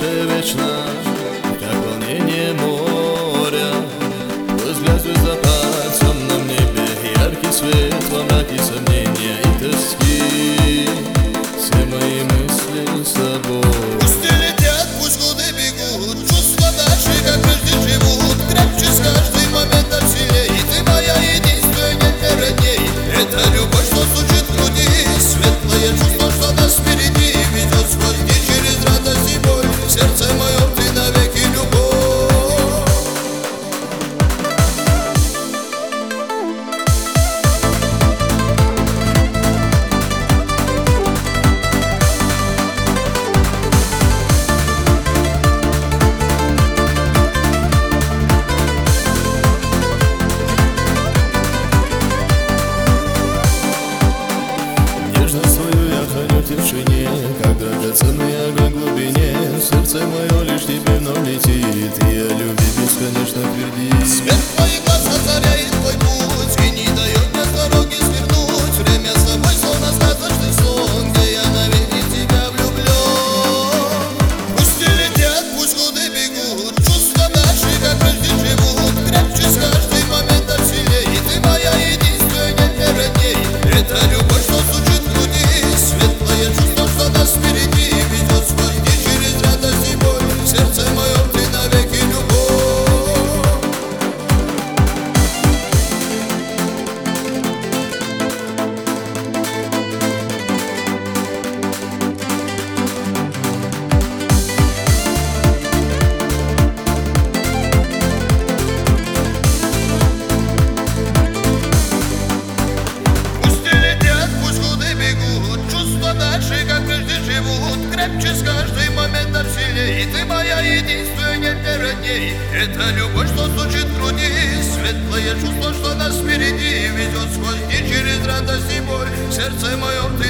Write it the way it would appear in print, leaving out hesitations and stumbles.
сердце вечно, как волнение моря. Взгляд звездопад в темном небе, яркий свет во мраке сомнения и тоски. Все мои мысли с тобой. Пусть не летят, пусть годы бегут, чувства наши, как прежде, живут. Крепче с каждым моментом сильней, ты моя единственная, нет родней. Это любовь, что звучит в груди, светлое чувство, что нас впереди ведет сквозь дни, через радость и боль. В сердце моем ты навеки любовь. Нежность свою я храню в тишине, как драгоценный огонь в глубине. Сердце мое лишь тебе вновь летит, и о любви бесконечно твердит. Свет твоих глаз озаряет твой путь и не дает мне с дороги свернуть. Время с тобой словно сказочный сон, где я навеки в тебя влюблен. Пусть не летят, пусть годы бегут, чувства наши, как прежде, живут. Крепче с каждым моментом сильней, ты моя единственная, нет родней. Это любовь, что звучит в груди, светлое чувство, что нас впереди ведет сквозь дни, через радость и боль. В сердце моем ты навеки любовь. Пусть не летят, пусть годы бегут, чувства наши, как прежде, живут. Крепче с каждым моментом сильней, ты моя единственная, нет родней. Это любовь, что звучит в груди, светлое чувство, что нас впереди ведет сквозь дни, через радость и боль. В сердце моем ты